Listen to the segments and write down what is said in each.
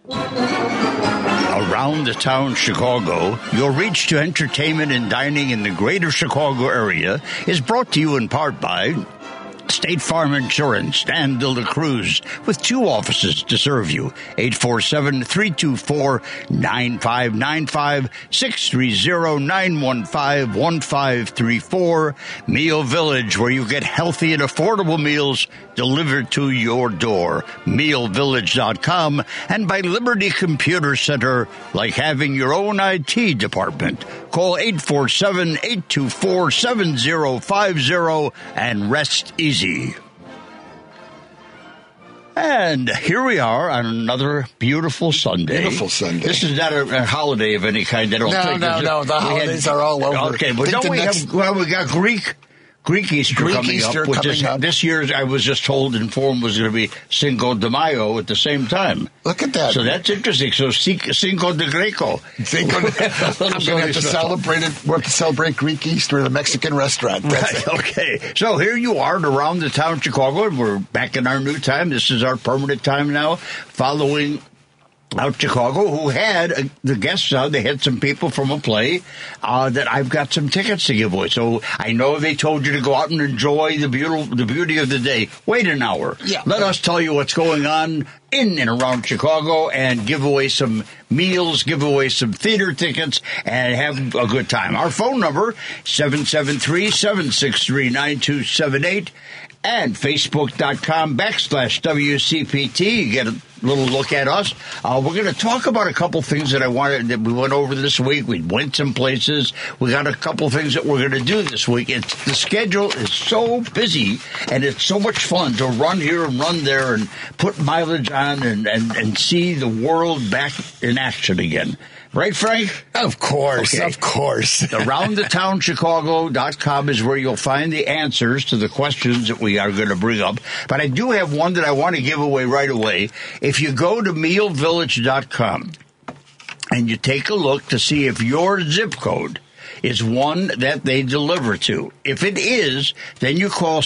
Around the town Chicago, your reach to entertainment and dining in the greater Chicago area is brought to you in part by State Farm Insurance and De La Cruz, with 2 offices to serve you. 847-324-9595, 630-915-1534. Meal Village, where you get healthy and affordable meals delivered to your door. MealVillage.com. And by Liberty Computer Center, like having your own IT department. Call 847-824-7050 and rest easy. And here we are on another beautiful Sunday. Beautiful Sunday. This is not a holiday of any kind. I don't think. No. The holidays are all over. Okay, but don't we have? Well, we got Greek Easter coming up. This year's, I was just informed, was going to be Cinco de Mayo at the same time. Look at that. So that's interesting. So Cinco de Greco. I'm going to have to celebrate it. We'll have to celebrate Greek Easter at a Mexican restaurant. Right, okay. So here you are around the town of Chicago. We're back in our new time. This is our permanent time now, following out Chicago, who had the guests out. They had some people from a play that I've got some tickets to give away. So I know they told you to go out and enjoy the beauty of the day. Wait an hour. Yeah. Let us tell you what's going on in and around Chicago and give away some meals, give away some theater tickets, and have a good time. Our phone number, 773-763-9278. And Facebook.com/WCPT. You get a little look at us. We're going to talk about a couple things that we went over this week. We went some places. We got a couple things that we're going to do this week. The schedule is so busy, and it's so much fun to run here and run there and put mileage on and see the world back in action again. Right, Frank? Of course, okay. Of course. AroundTheTownChicago.com is where you'll find the answers to the questions that we are going to bring up. But I do have one that I want to give away right away. If you go to MealVillage.com and you take a look to see if your zip code is one that they deliver to. If it is, then you call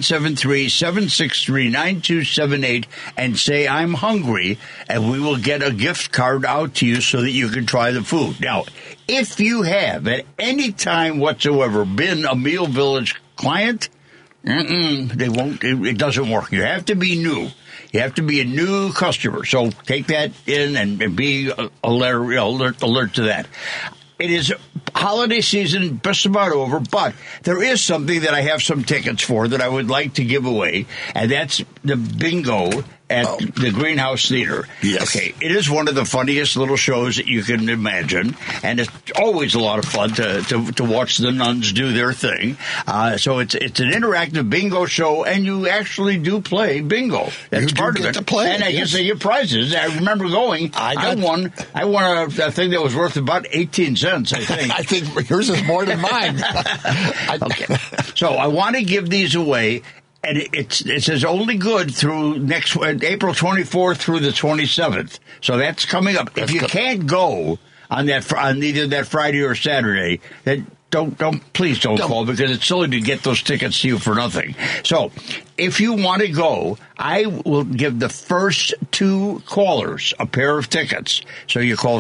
773-763-9278 and say, I'm hungry, and we will get a gift card out to you so that you can try the food. Now, if you have at any time whatsoever been a Meal Village client, they won't. It doesn't work. You have to be new. You have to be a new customer. So take that in and be alert to that. It is holiday season just about over, but there is something that I have some tickets for that I would like to give away, and that's the bingo at the Greenhouse Theater. Yes. Okay, it is one of the funniest little shows that you can imagine, and it's always a lot of fun to watch the nuns do their thing. So it's an interactive bingo show, and you actually do play bingo. That's part of it. To play, and I guess they get prizes. I remember going. I won a thing that was worth about 18 cents, I think. I think yours is more than mine. Okay. So I want to give these away. And it says only good through next April 24th through the 27th. So that's coming up. If you can't go on either that Friday or Saturday, then please don't call, because it's silly to get those tickets to you for nothing. So if you want to go, I will give the first 2 callers a pair of tickets. So you call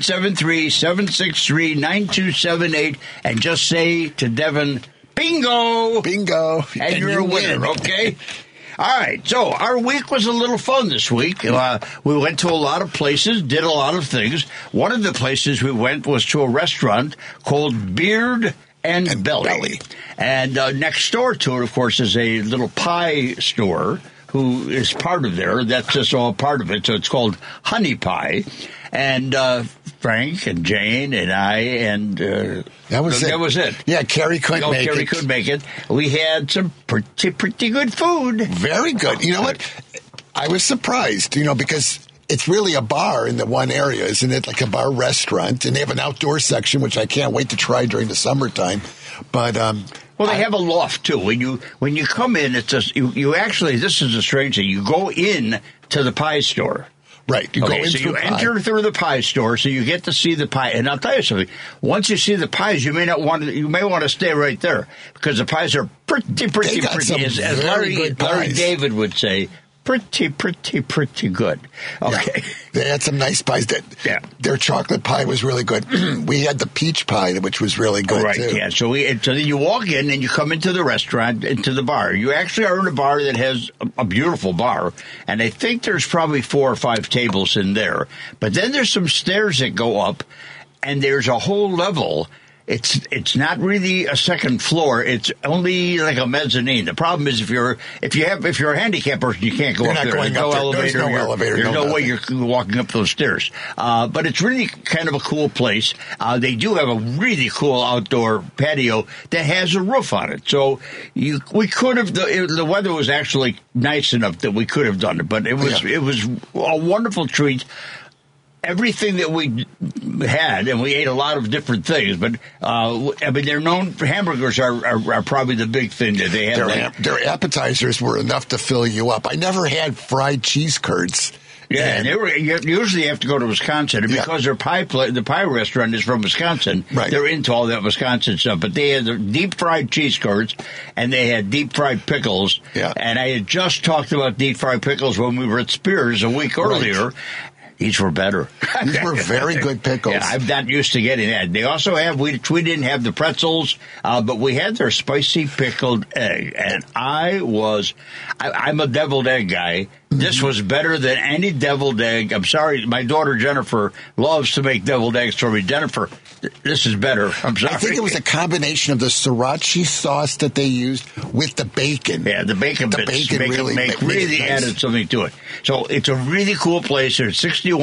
773-763-9278 and just say to Devin, bingo! Bingo. And you're a winner, okay? All right, so our week was a little fun this week. We went to a lot of places, did a lot of things. One of the places we went was to a restaurant called Beard and Belly. And next door to it, of course, is a little pie store who is part of there. That's just all part of it. So it's called Honey Pie. And Frank and Jane and I and that was it. Yeah, Carrie couldn't make it. We had some pretty good food. Very good. You know what? I was surprised, because it's really a bar in the one area, isn't it? Like a bar restaurant. And they have an outdoor section, which I can't wait to try during the summertime. But well, they have a loft too. When you come in, it's just you actually. This is a strange thing. You go in to the pie store. Right. You enter through the pie store, so you get to see the pie. And I'll tell you something. Once you see the pies, you may want to stay right there, because the pies are pretty. As Larry David would say, pretty good. Okay. Yeah. They had some nice pies. Their chocolate pie was really good. We had the peach pie, which was really good, right, too. Yeah. So then you walk in and you come into the restaurant, into the bar. You actually are in a bar that has a beautiful bar, and I think there's probably 4 or 5 tables in there. But then there's some stairs that go up, and there's a whole level. It's not really a second floor. It's only like a mezzanine. The problem is if you're a handicapped person, you can't go up there. There's no elevator. There's no way you're walking up those stairs. But it's really kind of a cool place. They do have a really cool outdoor patio that has a roof on it. So we could have. The weather was actually nice enough that we could have done it. But it was a wonderful treat. Everything that we had, and we ate a lot of different things, but I mean, they're known for hamburgers are probably the big thing that they have. Their appetizers were enough to fill you up. I never had fried cheese curds. Yeah, and usually you have to go to Wisconsin, and because the pie restaurant is from Wisconsin, they're into all that Wisconsin stuff. But they had the deep fried cheese curds, and they had deep fried pickles. Yeah. And I had just talked about deep fried pickles when we were at Spears a week earlier. These were better. These were very good pickles. Yeah, I'm not used to getting that. They also have, we didn't have the pretzels, but we had their spicy pickled egg. And I'm a deviled egg guy. This was better than any deviled egg. I'm sorry, my daughter Jennifer loves to make deviled eggs for me. Jennifer, this is better. I'm sorry. I think it was a combination of the sriracha sauce that they used with the bacon. Yeah, the bacon really added something to it. So it's a really cool place. There's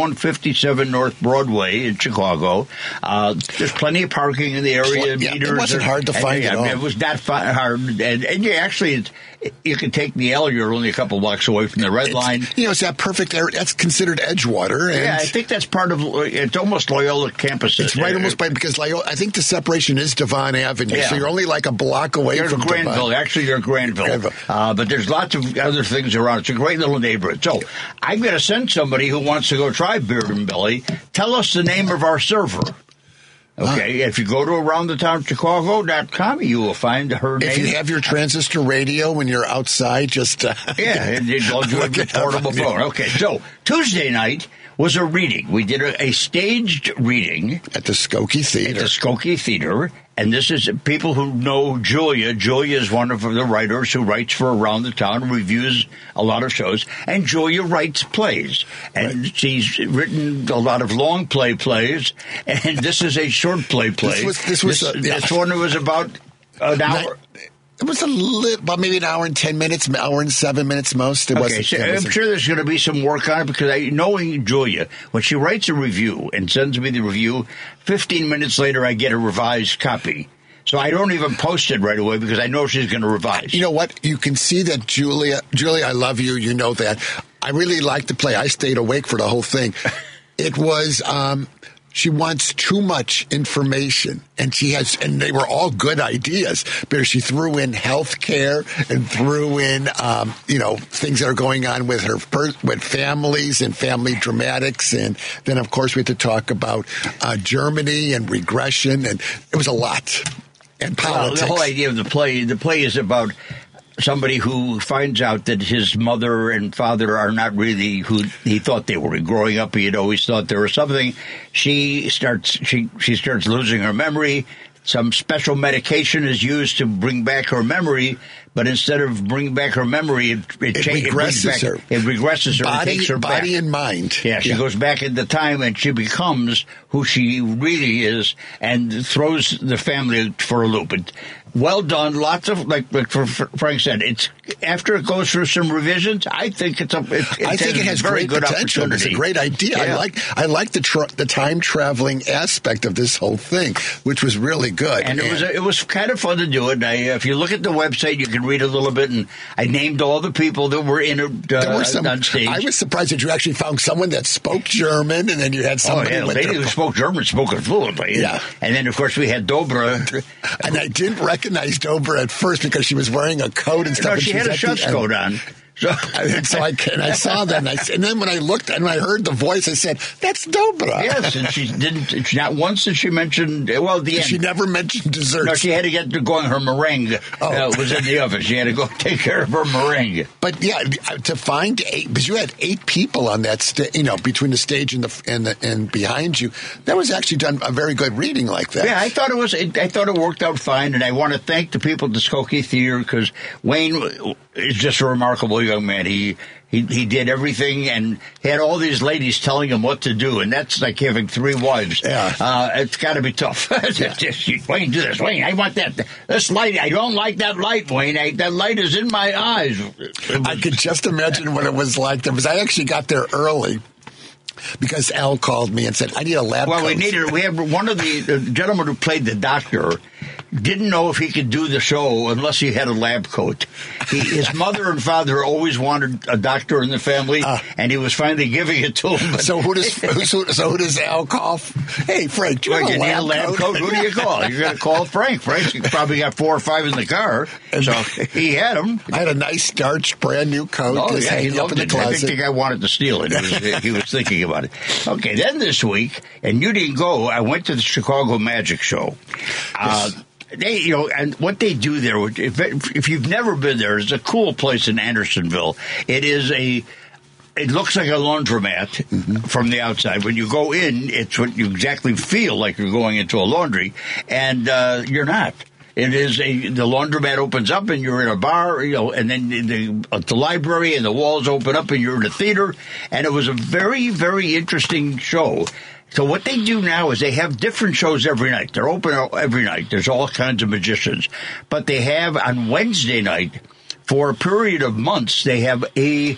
6157 North Broadway in Chicago. There's plenty of parking in the area. It wasn't hard to find at all. It was not hard. And you actually, you can take the L. You're only a couple blocks away from the red line. It's that perfect area. That's considered Edgewater. And I think that's part of, it's almost Loyola campus. It's right almost by, because Loyola, I think the separation is Devon Avenue. Yeah. So you're only like a block away from Granville. Devon. Actually, you're Granville. But there's lots of other things around. It's a great little neighborhood. So I'm going to send somebody who wants to go try Beard and Belly. Tell us the name of our server. Okay, if you go to aroundthetownchicago.com, you will find her name. If you have your transistor radio when you're outside, just... and you do your portable phone. Okay, so Tuesday night was a reading. We did a staged reading. At the Skokie Theater. And this is people who know Julia. Julia is one of the writers who writes for Around the Town, reviews a lot of shows. And Julia writes plays. And she's written a lot of long plays. And this is a short play. This one was about an hour. It was about maybe an hour and 10 minutes, an hour and 7 minutes most. I'm sure there's going to be some work on it because knowing Julia, when she writes a review and sends me the review, 15 minutes later I get a revised copy. So I don't even post it right away because I know she's going to revise. You know what? You can see that Julia, I love you. You know that. I really liked the play. I stayed awake for the whole thing. It was... She wants too much information, and they were all good ideas, but she threw in healthcare and threw in, things that are going on with with families and family dramatics. And then, of course, we had to talk about Germany and regression, and it was a lot. And politics. The whole idea of the play is about somebody who finds out that his mother and father are not really who he thought they were. Growing up, he had always thought there was something. She starts losing her memory. Some special medication is used to bring back her memory, but instead of bringing back her memory, it regresses her. It regresses her. Body, it takes her back. Body and mind. Yeah, she goes back into time, and she becomes who she really is, and throws the family for a loop. Well done. Lots of, like Frank said, it's after it goes through some revisions. I think it has very good potential. Opportunity. It's a great idea. Yeah. I like the time traveling aspect of this whole thing, which was really good. And it was kind of fun to do it. If you look at the website, you can read a little bit. And I named all the people that were in it there were some, on stage. I was surprised that you actually found someone that spoke German, and then you had somebody. The lady who spoke German spoke it fluently. Yeah. And then of course we had Dobra. And I didn't recognize Dobra at first because she was wearing a coat and stuff. No, she had a chef's coat on. So I saw that, and then when I looked and I heard the voice, I said, "That's Dobra." Yes, and she didn't. Not once did she mention. Well, the end. She never mentioned desserts. No, she had to get to going. Her meringue was in the oven. She had to go take care of her meringue. But yeah, to find 8, because you had 8 people on that between the stage and behind you, that was actually done a very good reading like that. Yeah, I thought it worked out fine, and I want to thank the people at the Skokie Theater, because Wayne is just a remarkable young man. He did everything, and he had all these ladies telling him what to do, and that's like having 3 wives. Yeah. It's got to be tough. Wayne, do this. Wayne, I want that. This light, I don't like that light, Wayne. That light is in my eyes. I could just imagine what it was like. I actually got there early, because Al called me and said, "I need a lab coat." We have one of the gentlemen who played the doctor didn't know if he could do the show unless he had a lab coat. His mother and father always wanted a doctor in the family, and he was finally giving it to him. So who does Al call? Hey, Frank, do you have a lab coat? Who do you call? You're going to call Frank. Frank's probably got 4 or 5 in the car, so he had them. I had a nice starched, brand new coat. Oh, yeah, he loved it. I think the guy wanted to steal it. He was thinking about it. Okay, then this week, and you didn't go, I went to the Chicago Magic Show. And what they do there, if you've never been there, it's a cool place in Andersonville. It looks like a laundromat from the outside. When you go in, it's what you exactly feel like you're going into a laundry, and you're not. It is the laundromat opens up and you're in a bar, and then the library and the walls open up and you're in a theater, and it was a very, very interesting show. So what they do now is they have different shows every night. They're open every night. There's all kinds of magicians. But they have on Wednesday night, for a period of months, they have a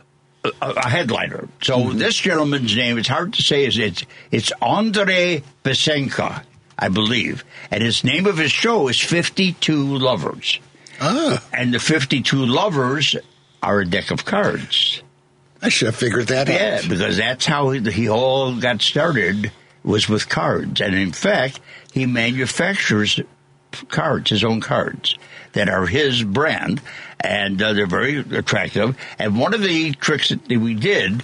headliner. So this gentleman's name, it's hard to say, it's Andrei Besenka, I believe. And his name of his show is 52 Lovers. And the 52 Lovers are a deck of cards. I should have figured that out. Yeah, because that's how he all got started, was with cards. And in fact, he manufactures cards, his own cards, that are his brand, and they're very attractive. And one of the tricks that we did,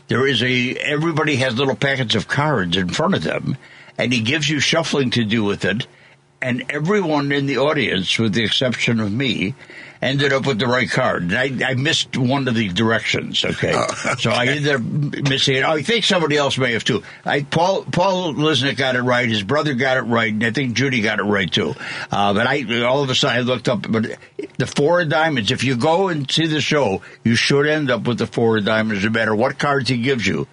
everybody has little packets of cards in front of them, and he gives you shuffling to do with it, and everyone in the audience, with the exception of me, ended up with the right card. And I missed one of the directions, okay? So I ended up missing it. I think somebody else may have, too. Paul Lisnick got it right. His brother got it right. And I think Judy got it right, too. But all of a sudden, I looked up. But the 4 of diamonds, if you go and see the show, you should end up with the 4 of diamonds, no matter what cards he gives you.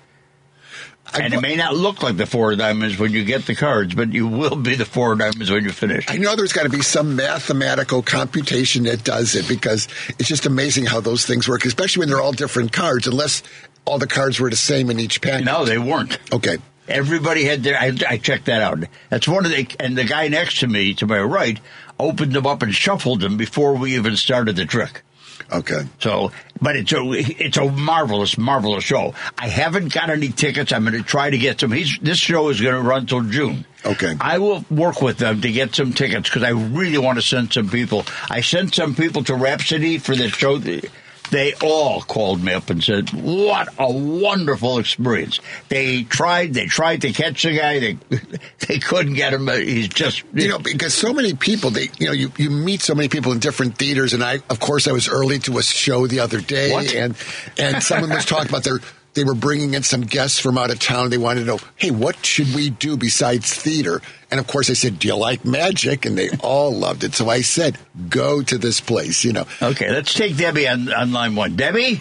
And it may not look like the 4 of diamonds when you get the cards, but you will be the 4 of diamonds when you finish. I know there's got to be some mathematical computation that does it, because it's just amazing how those things work, especially when they're all different cards, unless all the cards were the same in each pack. No, they weren't. Okay. Everybody had their. I checked that out. That's one of and the guy next to me, to my right, opened them up and shuffled them before we even started the trick. Okay. So, but it's a marvelous, marvelous show. I haven't got any tickets. I'm going to try to get some. This show is going to run till June. Okay. I will work with them to get some tickets, because I really want to send some people. I sent some people to Rhapsody for the show. They all called me up and said, "What a wonderful experience!" They tried to catch the guy. They couldn't get him. He's just because so many people. You meet so many people in different theaters, and I was early to a show the other day, What? and someone was talking about they were bringing in some guests from out of town. They wanted to know, hey, what should we do besides theater? And, of course, I said, do you like magic? And they all loved it. So I said, go to this place, Okay, let's take Debbie on line 1. Debbie?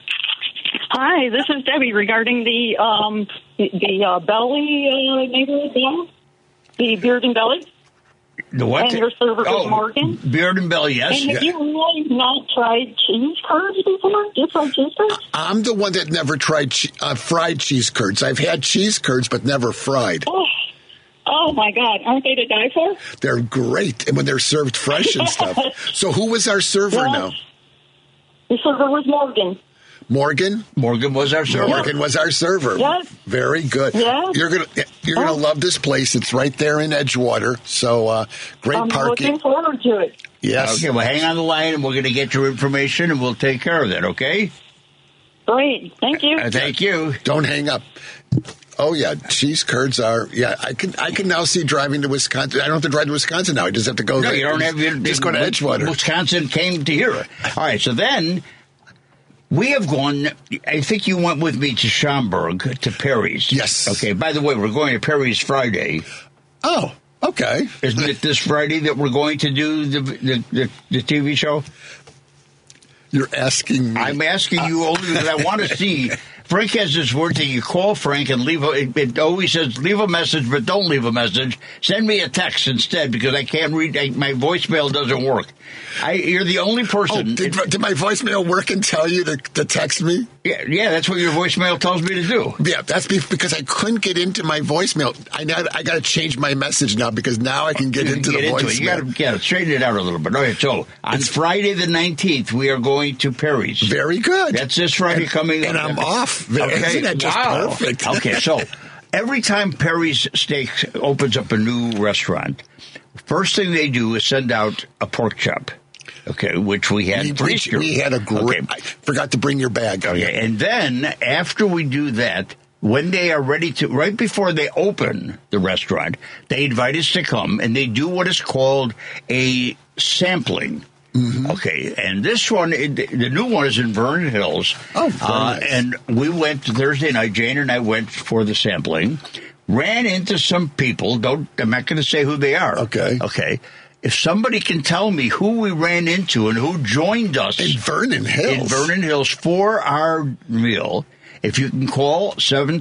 Hi, this is Debbie regarding the Belly neighborhood, the Beard and Belly. The what? And your server was Morgan. Beard and Belly, yes. And have you really not tried cheese curds before? You tried cheese curds? I'm the one that never tried fried cheese curds. I've had cheese curds, but never fried. Oh, my God. Aren't they to die for? They're great, and when they're served fresh and stuff. So who was our server now? The server was Morgan. Morgan? Morgan was our server. Morgan was our server. Yes. Very good. Yes. You're gonna love this place. It's right there in Edgewater. So great I'm parking. looking forward to it. Yes. Okay, well, hang on the line, and we're going to get your information, and we'll take care of that, okay? Great. Thank you. Thank you. Don't hang up. Oh yeah, cheese curds are. Yeah, I can now see driving to Wisconsin. I don't have to drive to Wisconsin now. I just have to go. No, there. you don't have to. Just go to Edgewater. Wisconsin came to here. All right, so then we have gone. I think you went with me to Schaumburg, to Perry's. Yes. Okay, by the way, we're going to Perry's Friday. Oh, okay. Isn't it this Friday that we're going to do the TV show? You're asking me. I'm asking you only because I want to see. Frank has this word that you call Frank and leave it always says leave a message, but don't leave a message. Send me a text instead because I can't read. My voicemail doesn't work. You're the only person. Oh, did my voicemail work and tell you to text me? Yeah, that's what your voicemail tells me to do. Yeah, that's because I couldn't get into my voicemail. I got to change my message now because now I can get into the voicemail. You got to straighten it out a little bit. All right, so on Friday the 19th, we are going to Perry's. Very good. That's this Friday coming up. And I'm off. Okay, isn't that just perfect? Okay, so every time Perry's Steaks opens up a new restaurant, first thing they do is send out a pork chop. Okay, which we had. We had a great. I forgot to bring your bag. Okay, and then after we do that, when they are ready to, right before they open the restaurant, they invite us to come and they do what is called a sampling. Mm-hmm. Okay, and this one, the new one is in Vernon Hills. Oh, very nice. And we went Thursday night. Jane and I went for the sampling. Ran into some people. I'm not going to say who they are. Okay. If somebody can tell me who we ran into and who joined us in Vernon Hills for our meal, if you can call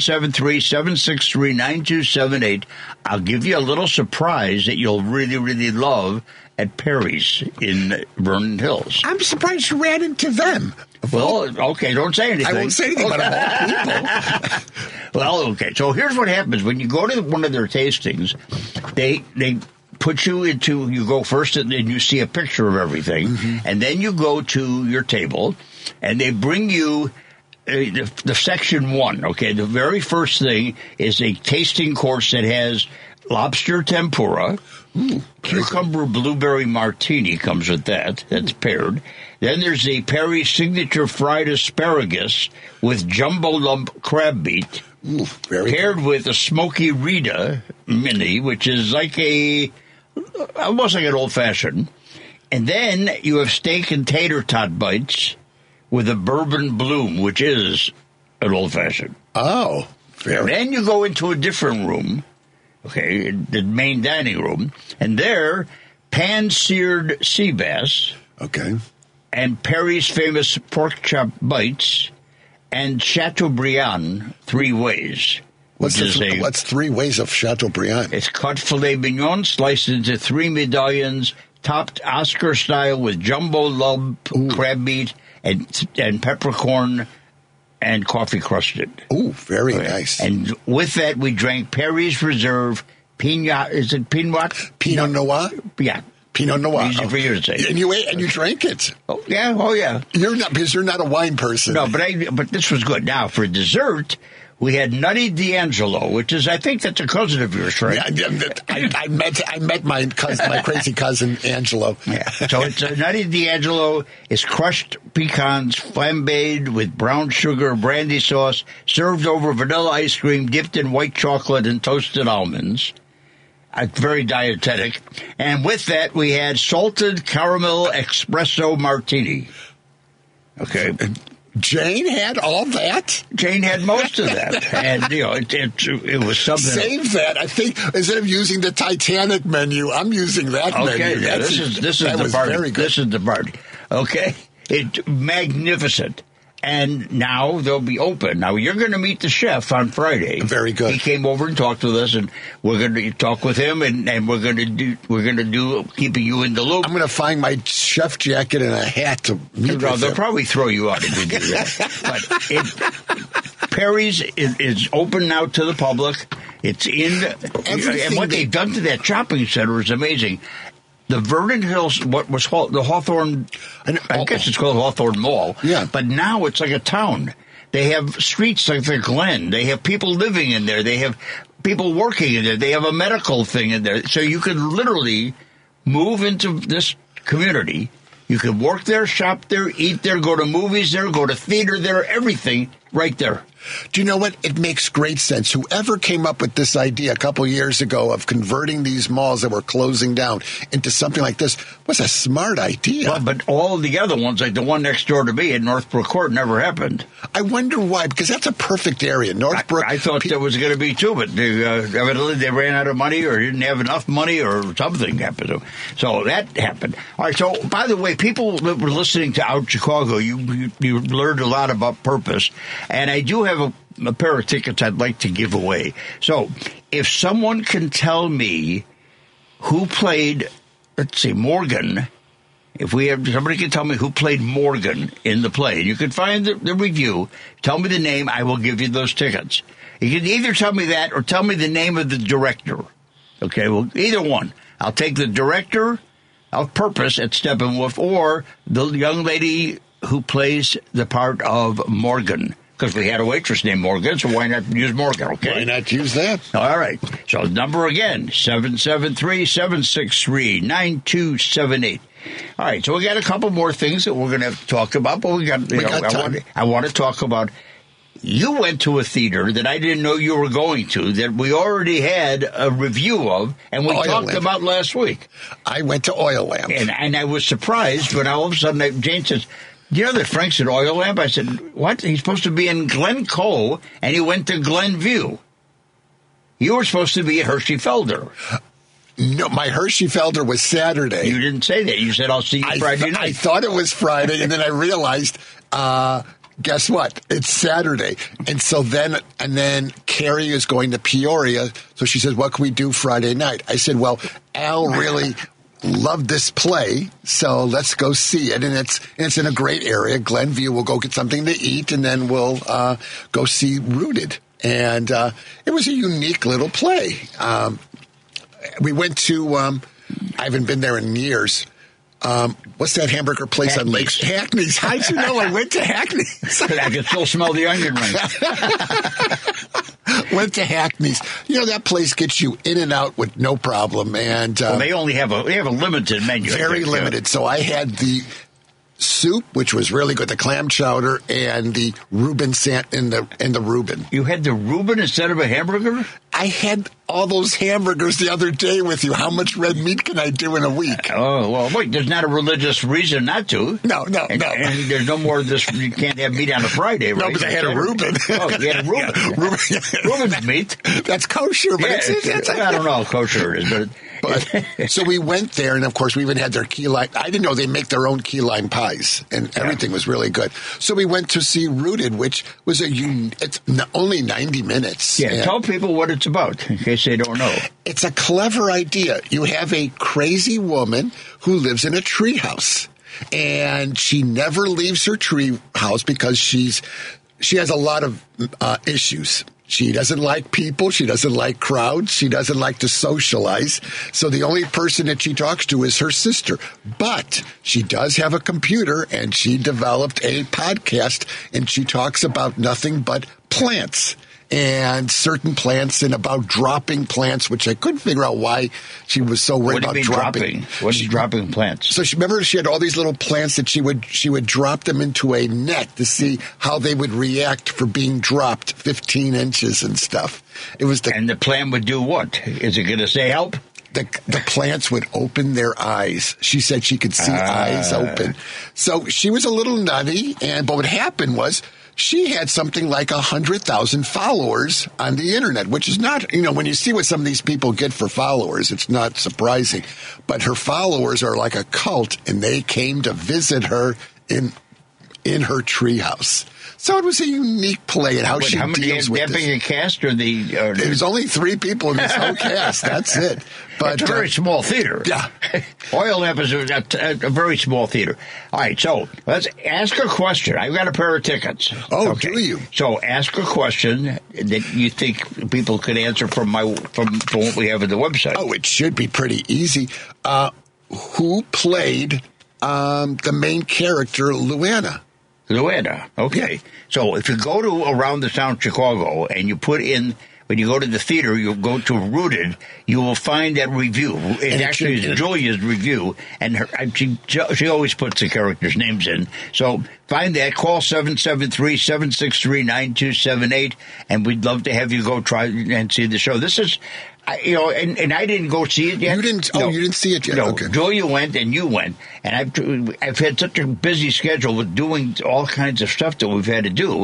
773-763-9278, I'll give you a little surprise that you'll really, really love at Perry's in Vernon Hills. I'm surprised you ran into them. Well, okay, don't say anything. I won't say anything about all people. Well, okay, so here's what happens. When you go to one of their tastings, they put you into, you go first and then you see a picture of everything, and then you go to your table, and they bring you the section one. Okay, the very first thing is a tasting course that has lobster tempura, cucumber blueberry martini comes with that. That's paired. Then there's a Perry signature fried asparagus with jumbo lump crab meat, paired with a smoky Rita mini, which is like almost like an old-fashioned. And then you have steak and tater tot bites with a bourbon bloom, which is an old-fashioned. Oh, very. Then you go into a different room, okay, the main dining room, and there, pan-seared sea bass. Okay. And Perry's famous pork chop bites, and Chateaubriand 3 ways. What's 3 ways of Chateaubriand? It's cut filet mignon, sliced into 3 medallions, topped Oscar style with jumbo lump crab meat and peppercorn and coffee crusted. Ooh, very nice. And with that, we drank Perry's Reserve Pinot. Is it Pinot? Pinot Noir? Yeah. Pinot Noir. Easy for you to say. And you ate and you drank it. Oh yeah. You're not, because you're not a wine person. No, but this was good. Now for dessert, we had Nutty D'Angelo, which is, I think that's a cousin of yours, right? Yeah, I met my cousin, my crazy cousin Angelo. Yeah. So it's Nutty D'Angelo is crushed pecans flambéed with brown sugar, brandy sauce, served over vanilla ice cream, dipped in white chocolate and toasted almonds. Very dietetic. And with that, we had salted caramel espresso martini. Okay. Jane had all that? Jane had most of that. And, it was something. Save that. I think instead of using the Titanic menu, I'm using that menu. Okay, yeah, this is the party. Very good. This is the party. Okay? It's magnificent. And now they'll be open. Now, you're going to meet the chef on Friday. Very good. He came over and talked with us, and we're going to talk with him, and we're going to do keeping you in the loop. I'm going to find my chef jacket and a hat to meet with they'll him. Probably throw you out if you do that. But Perry's is open now to the public. It's in, and what they've done to that shopping center is amazing. the Vernon Hills, what was called the Hawthorne, I guess it's called Hawthorne Mall. Yeah. But now it's like a town. They have streets like the Glen. They have people living in there. They have people working in there. They have a medical thing in there. So you could literally move into this community. You could work there, shop there, eat there, go to movies there, go to theater there, everything right there. Do you know what? It makes great sense. Whoever came up with this idea a couple years ago of converting these malls that were closing down into something like this was a smart idea. Well, but all the other ones, like the one next door to me at Northbrook Court, never happened. I wonder why, because that's a perfect area. Northbrook. I thought there was going to be too, but evidently they ran out of money or didn't have enough money or something happened. So that happened. All right, so by the way, people that were listening to Out Chicago, you learned a lot about purpose, and I do have a pair of tickets I'd like to give away. So if someone can tell me who played, let's see, Morgan, if we have somebody can tell me who played Morgan in the play, you can find the review, tell me the name, I will give you those tickets. You can either tell me that or tell me the name of the director. Okay, well, either one. I'll take the director of Purpose at Steppenwolf or the young lady who plays the part of Morgan. Because we had a waitress named Morgan, so why not use Morgan, okay? Why not use that? All right. So number again, 773-763-9278. All right, so we got a couple more things that we're going to have to talk about, but we got time. I want to talk about, you went to a theater that I didn't know you were going to, that we already had a review of, and we talked about last week. I went to Oil Lamp. And I was surprised when all of a sudden Jane says, do you know that Frank's at Oil Lamp? I said, what? He's supposed to be in Glencoe, and he went to Glenview. You were supposed to be at Hershey Felder. No, my Hershey Felder was Saturday. You didn't say that. You said, I'll see you Friday night. I thought it was Friday, and then I realized, guess what? It's Saturday. And so then Carrie is going to Peoria. So she says, what can we do Friday night? I said, well, Al really loved this play, so let's go see it. And it's in a great area, Glenview. We'll go get something to eat, and then we'll go see Rooted. And it was a unique little play. We went to, I haven't been there in years. What's that hamburger place on Lakes? Hackney's. How'd you know I went to Hackney's? I can still smell the onion rings. Went to Hackney's. You know, that place gets you in and out with no problem. And they only have a limited menu. Very limited. So I had the soup, which was really good, the clam chowder, and the Reuben and the Reuben. You had the Reuben instead of a hamburger? I had all those hamburgers the other day with you. How much red meat can I do in a week? Oh, well, wait, there's not a religious reason not to. No. And there's no more of this, you can't have meat on a Friday, right? No, but I had a Reuben. Oh, you had a Reuben. Yeah. Reuben's meat. That's kosher, but it's I don't know how kosher it is, but... So we went there, and of course we even had their key lime. I didn't know they make their own key lime pies, and everything was really good. So we went to see Rooted, which was it's only 90 minutes. Yeah, tell people what it's about, in case they don't know. It's a clever idea. You have a crazy woman who lives in a treehouse, and she never leaves her treehouse because she has a lot of issues. She doesn't like people. She doesn't like crowds. She doesn't like to socialize. So the only person that she talks to is her sister. But she does have a computer, and she developed a podcast, and she talks about nothing but plants and certain plants and about dropping plants, which I couldn't figure out why she was so worried about dropping. What is dropping plants? So she had all these little plants that she would drop them into a net to see how they would react for being dropped 15 inches and stuff. And the plant would do what? Is it going to say help? The plants would open their eyes. She said she could see eyes open. So she was a little nutty, but what happened was she had something like 100,000 followers on the internet, which is not, when you see what some of these people get for followers, it's not surprising. But her followers are like a cult, and they came to visit her in her treehouse. So it was a unique play and how she deals with this. How many cast or the? There's only 3 people in this whole cast. That's it. But it's a very small theater. Yeah. Oil Lamp is a very small theater. All right, so let's ask a question. I've got a pair of tickets. Oh, okay. Do you? So ask a question that you think people could answer from what we have at the website. Oh, it should be pretty easy. who played the main character, Luana. Luana, okay. So if you go to Around the Town Chicago and you put in, when you go to the theater, you'll go to Rooted, you will find that review. It actually is Julia's review, and she always puts the characters' names in. So find that, call 773-763-9278, and we'd love to have you go try and see the show. This is, and I didn't go see it yet. You didn't? No, you didn't see it yet? No, okay. Julia went and you went, and I've had such a busy schedule with doing all kinds of stuff that we've had to do,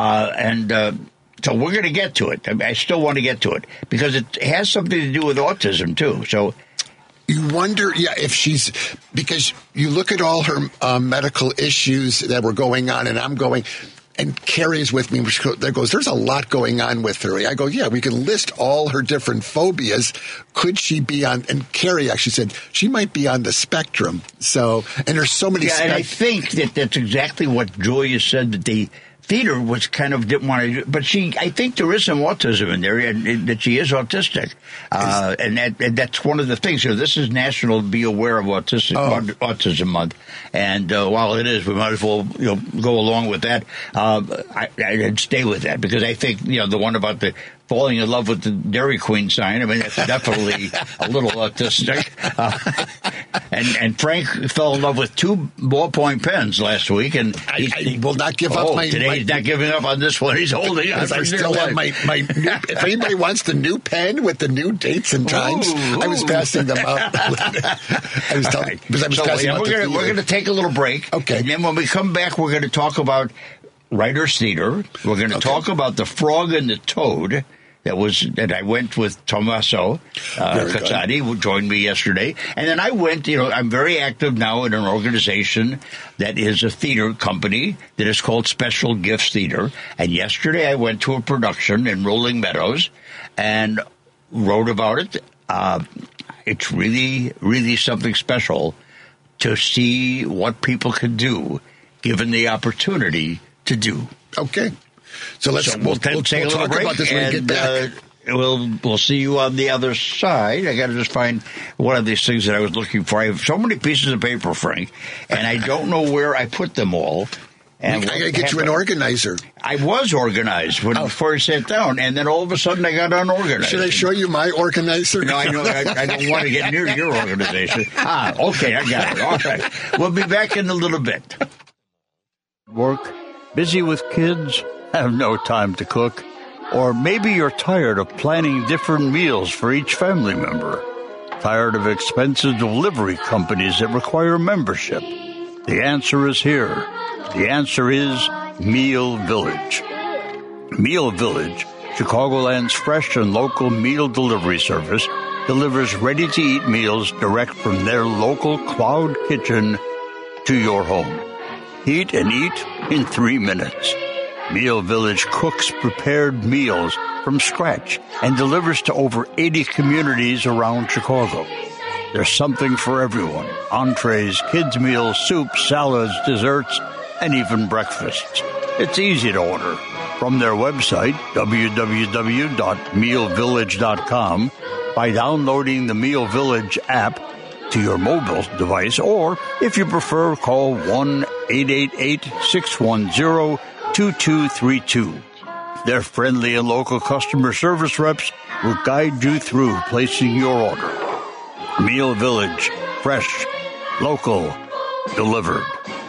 so we're going to get to it. I still want to get to it because it has something to do with autism too. So you wonder, if she's, because you look at all her medical issues that were going on, and I'm going. And Carrie's with me. There goes, there's a lot going on with her. I go, we can list all her different phobias. Could she be on? And Carrie actually said she might be on the spectrum. So, and there's so many. And I think that's exactly what Julia said, that the theater was kind of didn't want to do, but I think there is some autism in there, and that she is autistic, and that's one of the things here. This is National Be Aware of Autism Month, and while it is, we might as well go along with that. I'd stay with that because I think the one about the falling in love with the Dairy Queen sign. I mean, that's definitely a little autistic. And Frank fell in love with 2 ballpoint pens last week, and he will not give up. Today he's not giving up on this one. He's holding on. I still have my new, if anybody wants the new pen with the new dates and times, I was passing them out. I was telling because I was passing them out. We're going to take a little break. Okay. And then when we come back, we're going to talk about Writers Theater. We're going to talk about The Frog and the Toad. That I went with Tommaso Cazzati, who joined me yesterday. And then I went, I'm very active now in an organization that is a theater company that is called Special Gifts Theater. And yesterday I went to a production in Rolling Meadows and wrote about it. It's really, really something special to see what people can do given the opportunity to do. Okay. So we'll take a little talk break, about this when we get back. We'll see you on the other side. I got to just find one of these things that I was looking for. I have so many pieces of paper, Frank, and I don't know where I put them all. And I got to get you an organizer. I was organized before I sat down, and then all of a sudden I got unorganized. Should I show you my organizer? No, I don't want to get near your organization. Okay, I got it. All right. We'll be back in a little bit. Work, busy with kids, have no time to cook, or maybe you're tired of planning different meals for each family member. Tired of expensive delivery companies that require membership? The answer is here. The answer is Meal Village. Meal Village, Chicagoland's fresh and local meal delivery service, delivers ready-to-eat meals direct from their local cloud kitchen to your home. Heat and eat in 3 minutes. Meal Village cooks prepared meals from scratch and delivers to over 80 communities around Chicago. There's something for everyone. Entrees, kids' meals, soups, salads, desserts, and even breakfasts. It's easy to order from their website, www.mealvillage.com, by downloading the Meal Village app to your mobile device, or if you prefer, call 1-888-610-2232. Their friendly and local customer service reps will guide you through placing your order. Meal Village, fresh, local, delivered.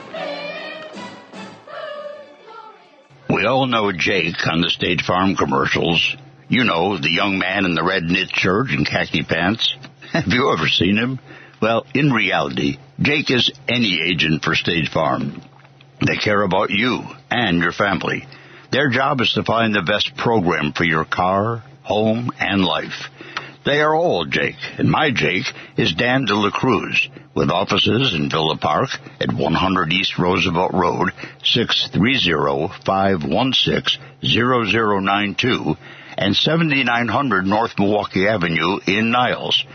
We all know Jake on the State Farm commercials. You know, the young man in the red knit shirt and khaki pants. Have you ever seen him? Well, in reality, Jake is any agent for State Farm. They care about you and your family. Their job is to find the best program for your car, home, and life. They are all Jake, and my Jake is Dan De La Cruz, with offices in Villa Park at 100 East Roosevelt Road, 630-516-0092, and 7900 North Milwaukee Avenue in Niles,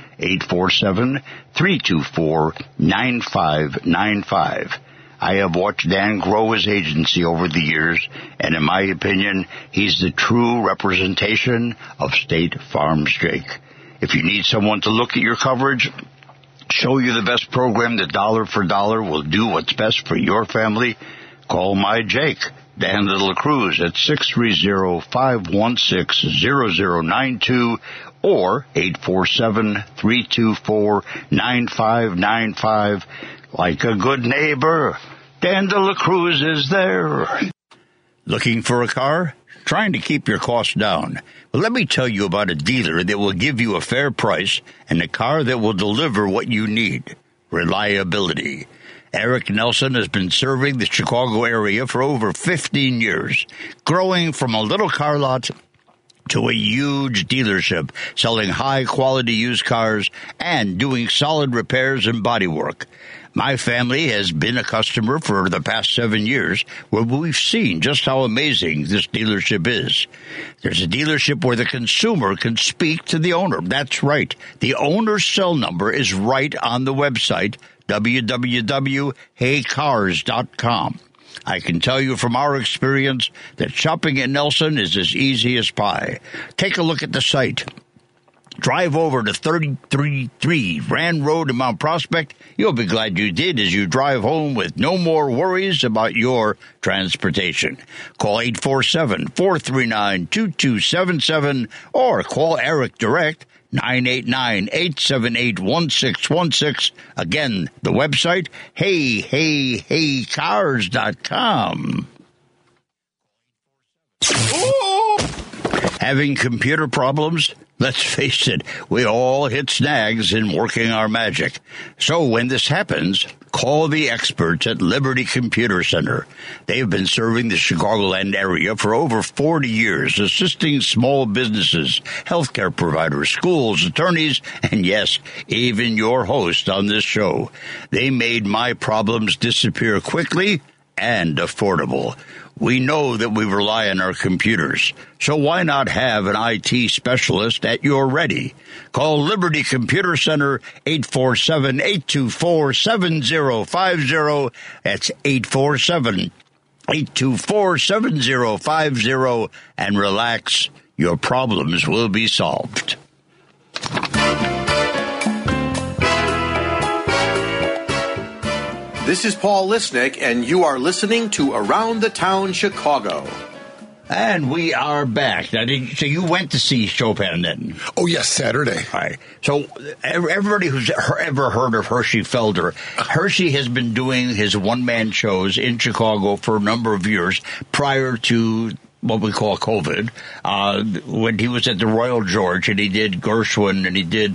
847-324-9595. I have watched Dan grow his agency over the years, and in my opinion, he's the true representation of State Farm's Jake. If you need someone to look at your coverage, show you the best program that dollar for dollar will do what's best for your family? Call my Jake, Dan de la Cruz, at 630-516-0092 or 847-324-9595. Like a good neighbor, Dan de la Cruz is there. Looking for a car? Trying to keep your costs down? Well, let me tell you about a dealer that will give you a fair price and a car that will deliver what you need. Reliability. Eric Nelson has been serving the Chicago area for over 15 years, growing from a little car lot to a huge dealership, selling high-quality used cars and doing solid repairs and bodywork. My family has been a customer for the past 7 years, where we've seen just how amazing this dealership is. There's a dealership where the consumer can speak to the owner. That's right. The owner's cell number is right on the website, www.heycars.com. I can tell you from our experience that shopping at Nelson is as easy as pie. Take a look at the site. Drive over to 333 Rand Road in Mount Prospect. You'll be glad you did as you drive home with no more worries about your transportation. Call 847-439-2277 or call Eric direct, 989-878-1616. Again, the website, heycars.com. Having computer problems? Let's face it, we all hit snags in working our magic. So when this happens, call the experts at Liberty Computer Center. They've been serving the Chicagoland area for over 40 years, assisting small businesses, healthcare providers, schools, attorneys, and yes, even your host on this show. They made my problems disappear quickly and affordable. We know that we rely on our computers, so why not have an IT specialist at your ready? Call Liberty Computer Center, 847-824-7050. That's 847-824-7050, and relax. Your problems will be solved. This is Paul Lisnick, and you are listening to Around the Town Chicago. And we are back. Now, so you went to see Chopin then? Oh, yes, Saturday. All right. So everybody who's ever heard of Hershey Felder, Hershey has been doing his one-man shows in Chicago for a number of years prior to what we call COVID, when he was at the Royal George, and he did Gershwin, and he did...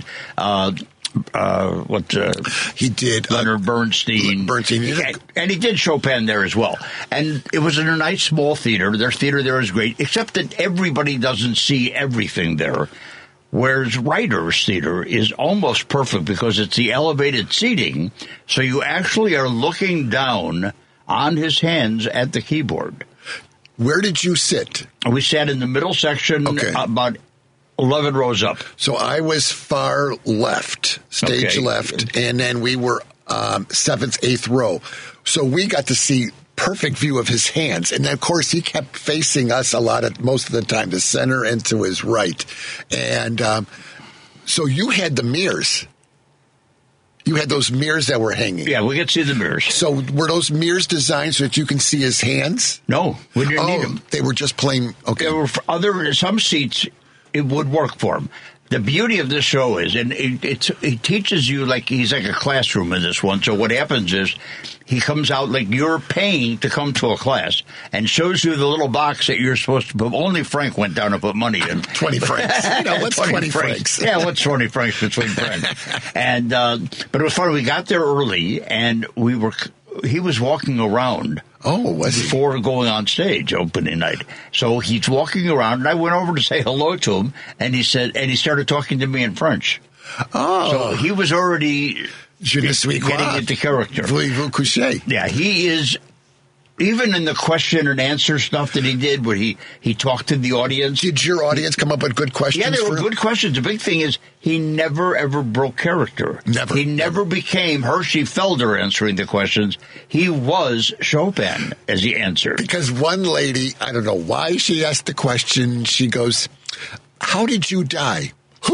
he did Leonard Bernstein, and he did Chopin there as well. And it was in a nice small theater. Their theater there is great, except that everybody doesn't see everything there. Whereas Writer's Theater is almost perfect because it's the elevated seating, so you actually are looking down on his hands at the keyboard. Where did you sit? We sat in the middle section, about 11 rows up. So I was far left, stage left, and then we were 7th, 8th row. So we got to see perfect view of his hands. And then, of course, he kept facing us most of the time, the center and to his right. And so you had the mirrors. You had those mirrors that were hanging. Yeah, we could see the mirrors. So were those mirrors designed so that you can see his hands? No, we didn't need them. They were just plain, okay. There were some seats... It would work for him. The beauty of this show is, and it teaches you he's like a classroom in this one. So what happens is he comes out like you're paying to come to a class and shows you the little box that you're supposed to put. Only Frank went down and put money in. 20 francs. What's 20 francs? Yeah, what's 20 francs between friends? And but it was funny. We got there early, and he was walking around. Oh, was he? Before going on stage opening night. So he's walking around, and I went over to say hello to him, and he started talking to me in French. Oh. So he was already getting into character. Voulez-vous coucher? Yeah, he is... Even in the question and answer stuff that he did, where he talked to the audience. Did your audience come up with good questions? Yeah, they were good questions. The big thing is he never, ever broke character. Never. He never became Hershey Felder answering the questions. He was Chopin as he answered. Because one lady, I don't know why she asked the question, she goes, how did you die? Who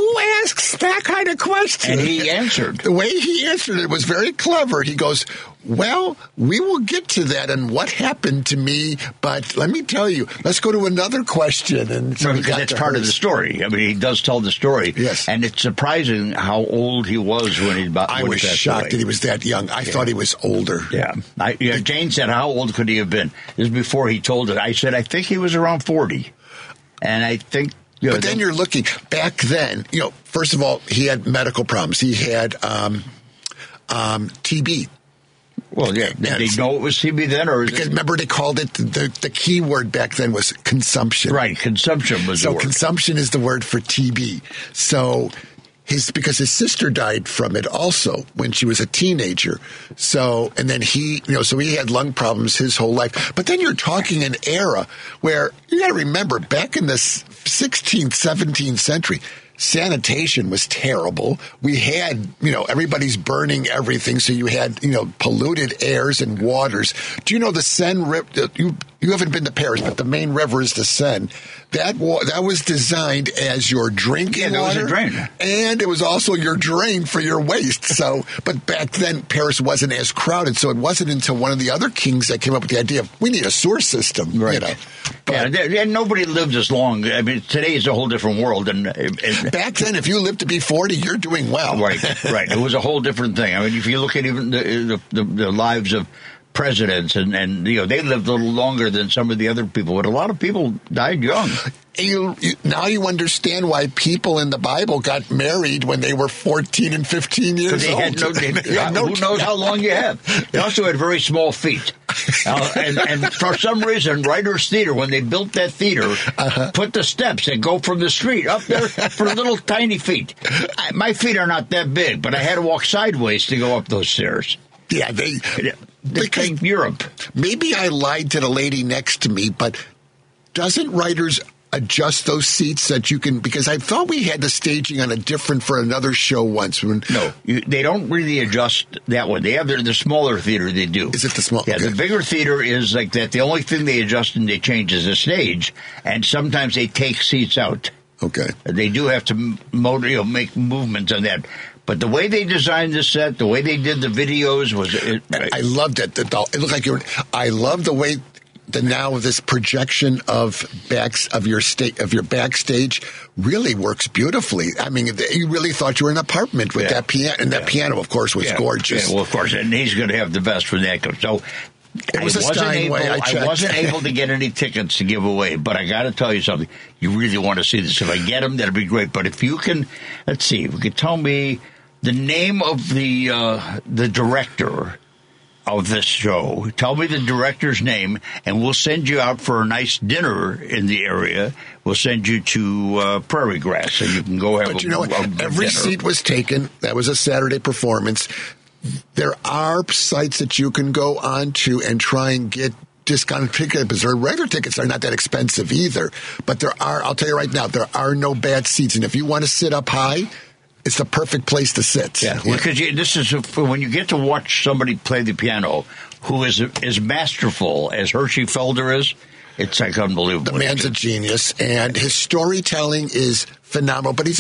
who asks that kind of question? And he answered. The way he answered it was very clever. He goes, well, we will get to that and what happened to me, but let me tell you, let's go to another question. And so because that's part of the story. I mean, he does tell the story. Yes. And it's surprising how old he was when he about. I was shocked that he was that young. I thought he was older. Yeah. Jane said, how old could he have been? This is before he told it. I said, I think he was around 40. And I think... but then you're looking, back then, first of all, he had medical problems. He had TB. Well, yeah. Did they know it was TB then? Because remember, they called it, the key word back then was consumption. Right, consumption was the word. So consumption is the word for TB. So... because his sister died from it also when she was a teenager. So, and then so he had lung problems his whole life. But then you're talking an era where you got to remember back in the 16th, 17th century, sanitation was terrible. We had, everybody's burning everything. So you had, polluted airs and waters. Do you know the Seine River? You haven't been to Paris, but the main river is the Seine. That was designed as your drinking water. It was a drain. And it was also your drain for your waste. So, but back then, Paris wasn't as crowded. So it wasn't until one of the other kings that came up with the idea of, we need a sewer system. Right. But, and nobody lived as long. I mean, today is a whole different world. And back then, if you lived to be 40, you're doing well. Right. It was a whole different thing. I mean, if you look at even the lives of presidents and they lived a little longer than some of the other people, but a lot of people died young. Now you understand why people in the Bible got married when they were 14 and 15 years old. Who knows how long you have? They also had very small feet. And for some reason, Writers Theater, when they built that theater, put the steps that go from the street up there for little tiny feet. My feet are not that big, but I had to walk sideways to go up those stairs. Yeah, because Europe. Maybe I lied to the lady next to me, but doesn't Writers adjust those seats that you can? Because I thought we had the staging on for another show once. No, they don't really adjust that one. They have the smaller theater. They do. Is it the small? Yeah, the bigger theater is like that. The only thing they adjust and they change is the stage, and sometimes they take seats out. Okay, they do have to make movements on that. But the way they designed the set, the way they did the videos I loved it. It looked like I love the way now this projection of your backstage really works beautifully. I mean, you really thought you were in an apartment with that piano, and that piano, of course, was gorgeous. Yeah, well, of course, and he's going to have the best for that. So it was I wasn't able to get any tickets to give away, but I got to tell you something. You really want to see this. If I get them, that'd be great. But if you can, let's see, if you could tell me the name of the director of this show. Tell me the director's name, and we'll send you out for a nice dinner in the area. We'll send you to Prairie Grass, so you can go have every dinner. Seat was taken. That was a Saturday performance. There are sites that you can go on to and try and get discounted tickets, because their regular tickets are not that expensive either. But I'll tell you right now, there are no bad seats. And if you want to sit up high, it's the perfect place to sit. Yeah, because this is when you get to watch somebody play the piano who is as masterful as Hershey Felder is. It's like unbelievable. The man's a genius, and his storytelling is phenomenal. But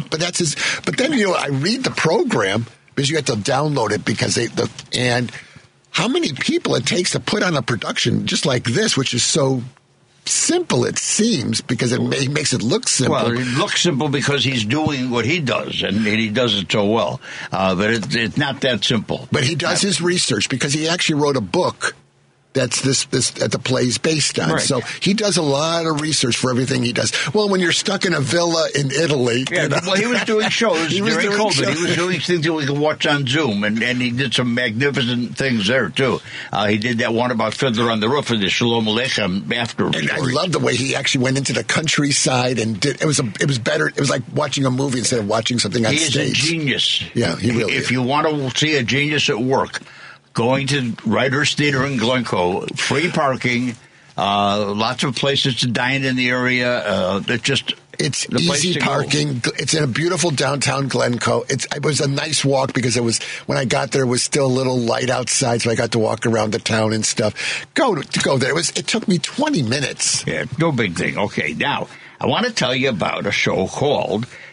But then I read the program because you have to download it and how many people it takes to put on a production just like this, which is so simple, it seems, because it makes it look simple. Well, it looks simple because he's doing what he does, and he does it so well. But it's not that simple. But he does his research, because he actually wrote a book that's that the play's based on. Right. So he does a lot of research for everything he does. Well, when you're stuck in a villa in Italy. Yeah, well, he was doing shows during COVID. He was doing things that we could watch on Zoom, and he did some magnificent things there, too. He did that one about Fiddler on the Roof of the Shalom Aleichem after. And I love the way he actually went into the countryside and did. It was better. It was like watching a movie instead of watching something on stage. He is a genius. Yeah, he really is. If you want to see a genius at work, going to Writers Theater in Glencoe, free parking, lots of places to dine in the area. It's easy parking. It's in a beautiful downtown Glencoe. It was a nice walk, because when I got there, it was still a little light outside, so I got to walk around the town and stuff. Go there. It took me 20 minutes. Yeah, no big thing. Okay, now I want to tell you about a show called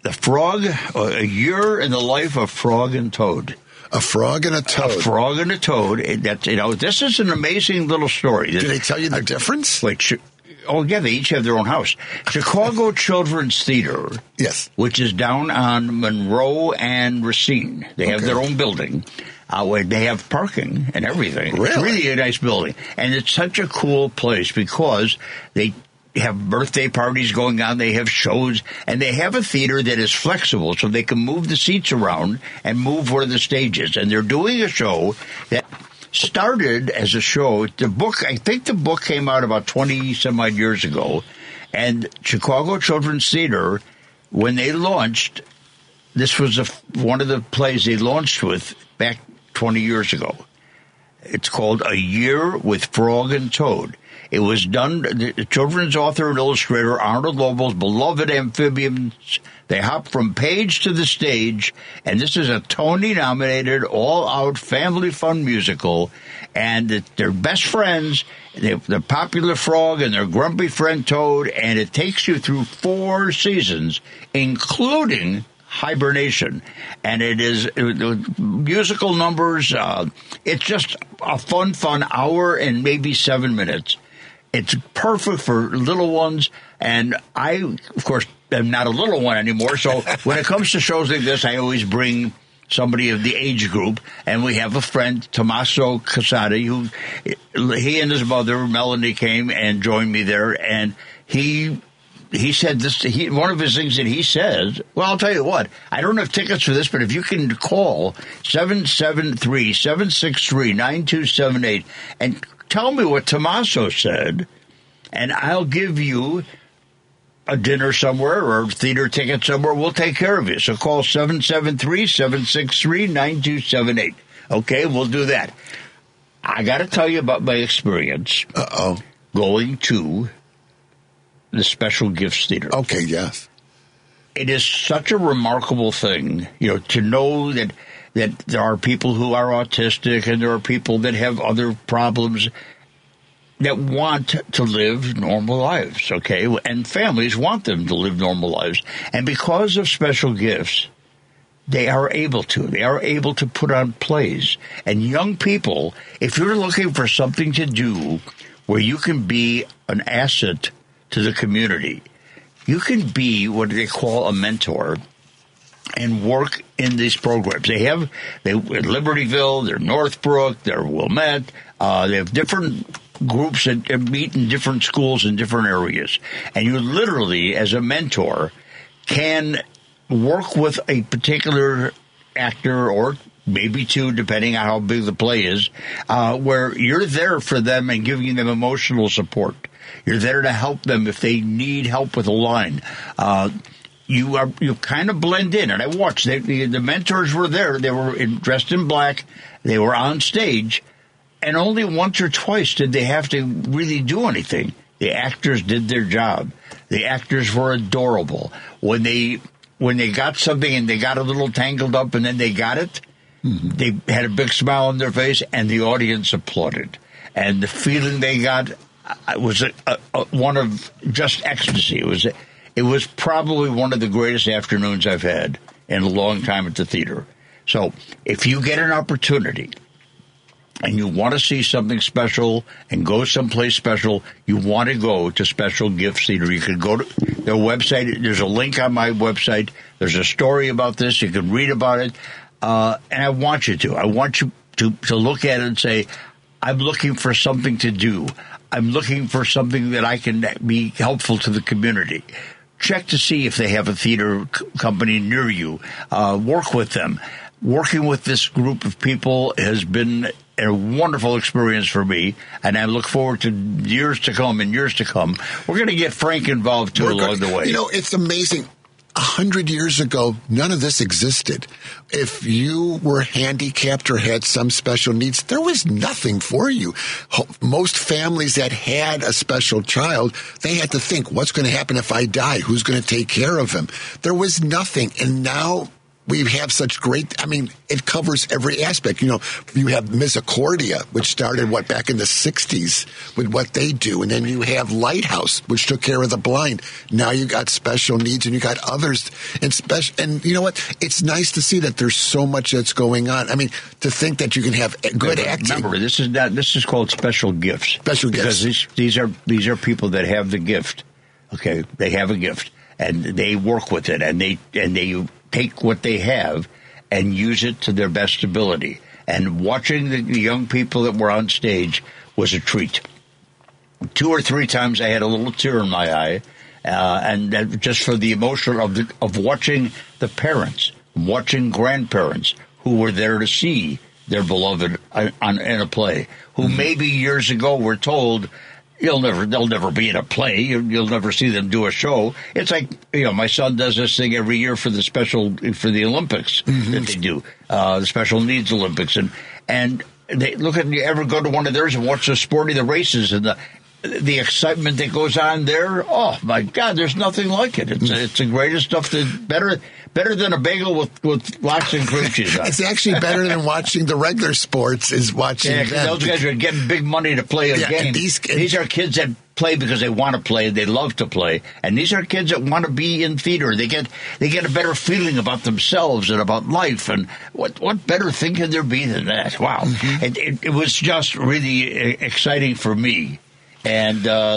The Frog, A Year in the Life of Frog and Toad. A Frog and a Toad. A Frog and a Toad. This is an amazing little story. Did they tell you the difference? Wait, they each have their own house. Chicago Children's Theater. Yes. Which is down on Monroe and Racine. They have their own building. Where they have parking and everything. Really? It's really a nice building. And it's such a cool place because they have birthday parties going on, they have shows, and they have a theater that is flexible so they can move the seats around and move where the stage is. And they're doing a show that started as a show. I think the book came out about 20-some-odd years ago, and Chicago Children's Theater, when they launched, this was one of the plays they launched with back 20 years ago. It's called A Year with Frog and Toad. It was done, the children's author and illustrator Arnold Lobel's beloved amphibians. They hop from page to the stage, and this is a Tony-nominated, all-out family fun musical, and they're best friends, the popular frog and their grumpy friend Toad, and it takes you through 4 seasons, including hibernation, and it is musical numbers. It's just a fun hour and maybe 7 minutes. It's perfect for little ones, and I, of course, am not a little one anymore, so when it comes to shows like this, I always bring somebody of the age group, and we have a friend, Tommaso Casati, he and his mother, Melanie, came and joined me there, and he said this, one of his things that he says, well, I'll tell you what, I don't have tickets for this, but if you can call 773-763-9278 and tell me what Tommaso said, and I'll give you a dinner somewhere or a theater ticket somewhere. We'll take care of you. So call 773-763-9278. Okay, we'll do that. I got to tell you about my experience going to the Special Gifts Theater. Okay, yes. It is such a remarkable thing, to know that there are people who are autistic and there are people that have other problems that want to live normal lives, okay? And families want them to live normal lives. And because of Special Gifts, they are able to. They are able to put on plays. And young people, if you're looking for something to do where you can be an asset to the community, you can be what they call a mentor and work in these programs. They're at Libertyville, they're Northbrook, they're Wilmette. They have different groups that meet in different schools in different areas. And you literally, as a mentor, can work with a particular actor or maybe 2, depending on how big the play is, where you're there for them and giving them emotional support. You're there to help them if they need help with a line. You kind of blend in, and I watched. The mentors were there. They were dressed in black. They were on stage, and only once or twice did they have to really do anything. The actors did their job. The actors were adorable. When they got something and they got a little tangled up, and then they got it, they had a big smile on their face, and the audience applauded. And the feeling they got was one of just ecstasy. It was probably one of the greatest afternoons I've had in a long time at the theater. So if you get an opportunity and you want to see something special and go someplace special, you want to go to Special Gifts Theater. You can go to their website. There's a link on my website. There's a story about this. You can read about it. And I want you to. I want you to look at it and say, I'm looking for something to do. I'm looking for something that I can be helpful to the community. Check to see if they have a theater company near you. Work with them. Working with this group of people has been a wonderful experience for me, and I look forward to years to come and years to come. We're going to get Frank involved, too, along the way. It's amazing. 100 years ago, none of this existed. If you were handicapped or had some special needs, there was nothing for you. Most families that had a special child, they had to think, what's going to happen if I die? Who's going to take care of him? There was nothing. And now we have such great, I mean, it covers every aspect. You know, you have Misericordia, which started, back in the 60s with what they do. And then you have Lighthouse, which took care of the blind. Now you got special needs and you got others. And you know what? It's nice to see that there's so much that's going on. I mean, to think that you can have good acting. Remember, this is called special gifts. Special gifts. Because these are people that have the gift. Okay, they have a gift, and they work with it, and they take what they have and use it to their best ability. And watching the young people that were on stage was a treat. 2 or 3 times I had a little tear in my eye, and that just for the emotion of watching the parents, watching grandparents who were there to see their beloved in a play, who maybe years ago were told, they'll never be in a play. You'll never see them do a show. It's like, my son does this thing every year for the Olympics that they do, the Special Needs Olympics, and they look at, you ever go to one of theirs and watch the races and the excitement that goes on there. Oh my God, there's nothing like it. It's the greatest stuff. Better than a bagel with lots of cream cheese on it. It's actually better than watching the regular sports. Is watching them. Those guys are getting big money to play a game. These are kids that play because they want to play. They love to play, and these are kids that want to be in theater. They get a better feeling about themselves and about life. And what better thing can there be than that? Wow! It was just really exciting for me. And now,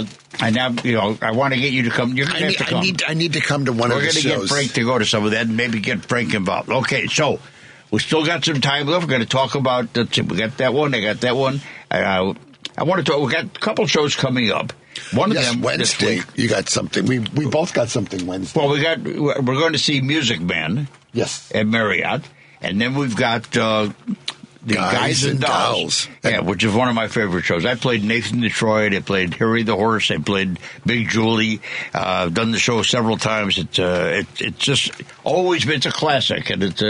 I want to get you to come. You're going to have to come. I need to come to one of the shows. We're going to get Frank to go to some of that and maybe get Frank involved. Okay, so we still got some time left. We're going to talk about, we got that one. I got that one. I want to talk. We got a couple shows coming up. One of them Wednesday. You got something. We both got something Wednesday. Well, we're going to see Music Man. Yes. At Marriott, and then we've got the Guys and Dolls. Yeah, which is one of my favorite shows. I played Nathan Detroit. I played Harry the Horse. I played Big Julie. I've done the show several times. It's just always been a classic, and it's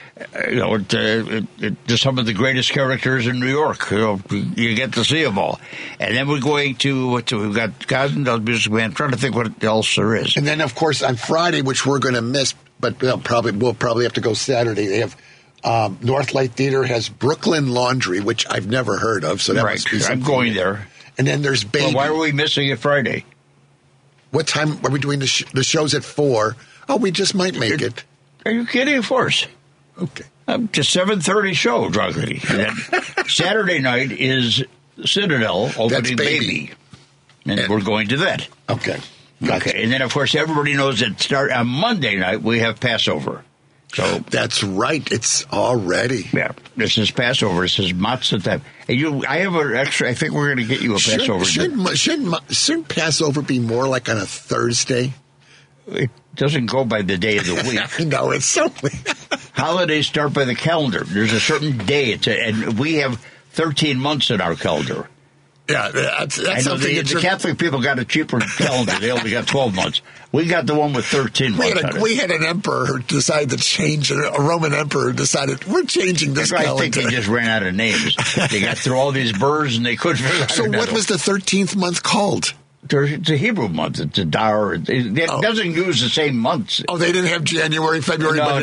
just some of the greatest characters in New York. You get to see them all. And then we're going to we've got Guys and Dolls, Music Man. I'm trying to think what else there is. And then of course on Friday, which we're going to miss, but we'll probably have to go Saturday. They have. Northlight Theater has Brooklyn Laundry, which I've never heard of, so that must be something. I'm going there. And then there's Baby. Well, why are we missing it Friday? What time are we doing the show's at 4? Oh, we just might make it. Are you kidding? Of course. Okay. Just 7:30 show, Druggy. Saturday night is Citadel opening Baby. And we're going to that. Okay. Gotcha. Okay. And then, of course, everybody knows that on Monday night we have Passover. So that's right. It's already. Yeah. This is Passover. This is matzah time. I have an extra. I think we're going to get you a Passover. Shouldn't Passover be more like on a Thursday? It doesn't go by the day of the week. No, it's so Holidays start by the calendar. There's a certain day, and we have 13 months in our calendar. Yeah, that's something. The Catholic people got a cheaper calendar. They only got 12 months. We got the one with 13 months. We had an emperor who decided to change it. A Roman emperor decided, we're changing this calendar. I think they just ran out of names. They got through all these birds and they couldn't figure out. So what was the 13th month called? It's a Hebrew month. It's a Dar. It doesn't use the same months. Oh, they didn't have January, February. No.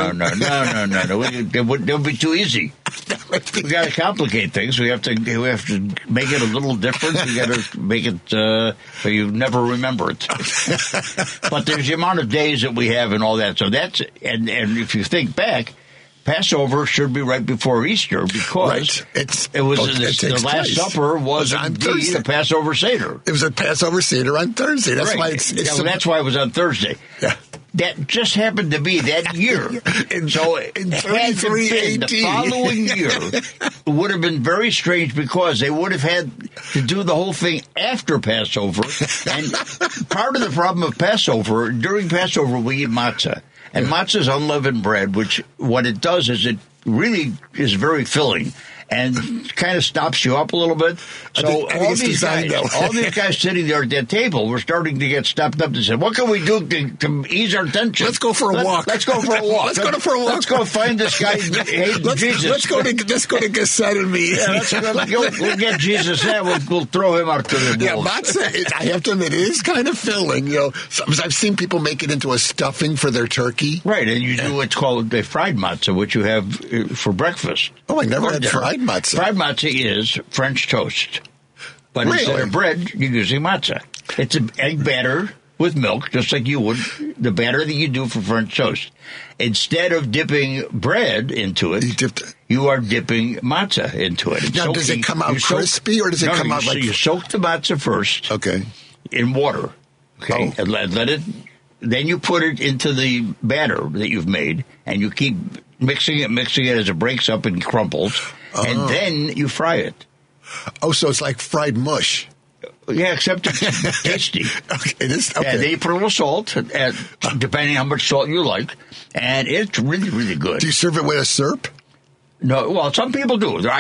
It would be too easy. We got to complicate things. We have to make it a little different. We got to make it so you never remember it. But there's the amount of days that we have and all that. So that's and if you think back, Passover should be right before Easter because the Last Supper was on Thursday. The Passover Seder. It was a Passover Seder on Thursday. That's why that's why it was on Thursday. Yeah. That just happened to be that year. So in 33 AD. The following year would have been very strange because they would have had to do the whole thing after Passover. And part of the problem of Passover, during Passover we eat matzah. And matzah is unleavened bread, which what it does is it really is very filling. and kind of stops you up a little bit. So I think it's designed that way. all these guys sitting there at that table were starting to get stepped up and said, what can we do to ease our tension? Let's go for a walk. Let's go for a walk. Let's go for a walk. Let's go find this guy, Jesus. Let's go to Gethsemane and me. Yeah, we'll get Jesus there. We'll throw him out to the Yeah, wolves. matzah, I have to admit, it is kind of filling. I've seen people make it into a stuffing for their turkey. Right, and you do what's called the fried matzah, which you have for breakfast. Oh, I never Or had dinner. fried matzah. Fried matzah is French toast. But Really? instead of bread, you're using matzah. It's an egg batter with milk, just like you would the batter that you do for French toast. Instead of dipping bread into it, you are dipping matzah into it. Now, does it come out crispy, or does it come out like... You soak the matzah first Okay. in water, okay, and let it... Then you put it into the batter that you've made, and you keep mixing it as it breaks up and crumples, and then you fry it. Oh, so it's like fried mush. Yeah, except it's tasty. Okay, it is. Okay. And then you put a little salt, depending how much salt you like, and it's really, really good. Do you serve it with a syrup? No, well, some people do. I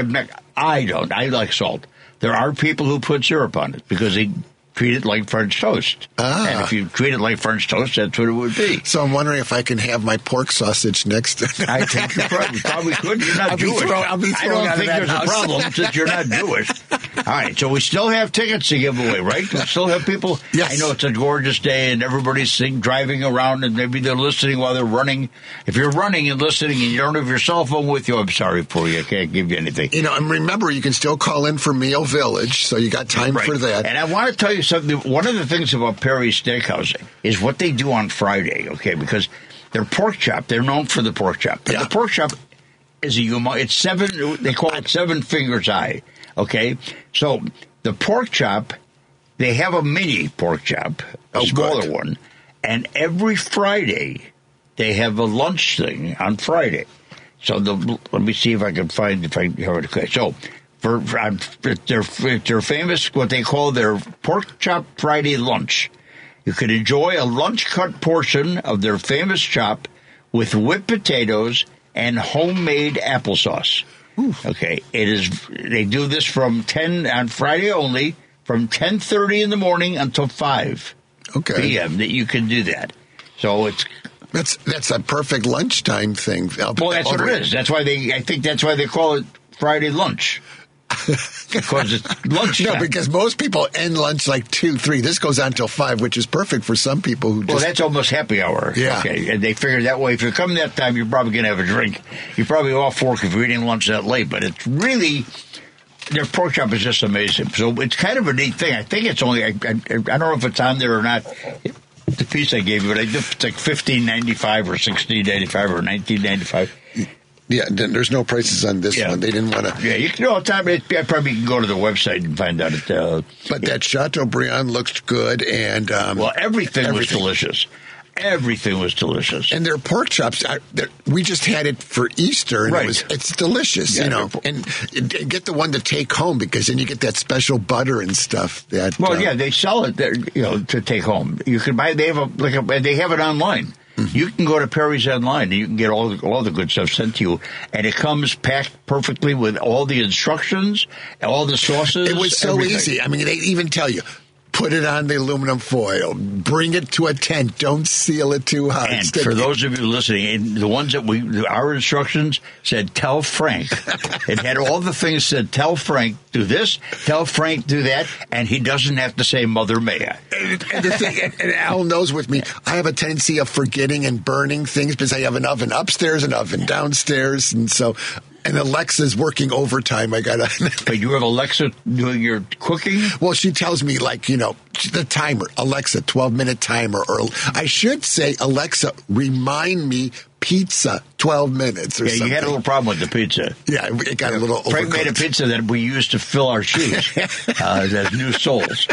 don't. I like salt. There are people who put syrup on it because they treat it like French toast. And if you treat it like French toast, that's what it would be. So I'm wondering if I can have my pork sausage next. I think you probably could. You're not I'll be Jewish. I'll be I thrown don't out think of that there's house. a problem since you're not Jewish. All right, so we still have tickets to give away, right? We still have people. Yes. I know it's a gorgeous day and everybody's driving around and maybe they're listening while they're running. If you're running and listening and you don't have your cell phone with you, I'm sorry for you. I can't give you anything. And remember, you can still call in for Meal Village, so you got time Right. for that. And I want to tell you something. One of the things about Perry's Steakhouse is what they do on Friday, okay? Because their pork chop, they're known for the pork chop. But Yeah. the pork chop is it's they call it 7 fingers high, okay? So the pork chop, they have a mini pork chop, a smaller good. one, and every Friday they have a lunch thing on Friday. So let me see if I can find if I have it. Okay, so for their famous what they call their pork chop Friday lunch. You could enjoy a lunch cut portion of their famous chop with whipped potatoes and homemade applesauce. Okay, it is. They do this from 10 on Friday only, from 10:30 in the morning until 5 p.m. That you can do that. So it's. That's a perfect lunchtime thing. Well, that's what it is. That's why I think that's why they call it Friday lunch. Because it's lunchtime. No, because most people end lunch like 2, 3. This goes on till 5, which is perfect for some people who just... Well, that's almost happy hour. Yeah. Okay, and they figure that way, if you come that time, you're probably going to have a drink. You're probably off work if you're eating lunch that late, but it's really... Their pork chop is just amazing. So it's kind of a neat thing. I think it's only... I don't know if it's on there or not. The piece I gave you, but it's like $15.95 or $16.95 or $19.95. Yeah, there's no prices on this one. They didn't want to... Yeah, you can all the time. I probably can go to the website and find out. But that Chateaubriand looked good, and... well, everything was delicious. Everything was delicious. And their pork chops, we just had it for Easter, and Right. it's delicious, Yeah, And get the one to take home, because then you get that special butter and stuff. Well, yeah, they sell it there, to take home. You can buy. They have they have it online. Mm-hmm. You can go to Perry's online and you can get all the good stuff sent to you, and it comes packed perfectly with all the instructions, all the sauces. It was so everything. easy. I mean, they even tell you, put it on the aluminum foil, bring it to a tent, don't seal it too hard. And for those of you listening, and the ones that our instructions said, tell Frank. It had all the things said, tell Frank do this, tell Frank do that, and he doesn't have to say Mother Maya. And the thing, and Al knows with me, I have a tendency of forgetting and burning things because I have an oven upstairs, an oven downstairs, and so... And Alexa's working overtime. But you have Alexa doing your cooking? Well, she tells me, the timer. Alexa, 12-minute timer. Or I should say, Alexa, remind me pizza, 12 minutes or something. You had a little problem with the pizza. Yeah, it got a little overcooked. Frank made a pizza that we used to fill our shoes as new soles.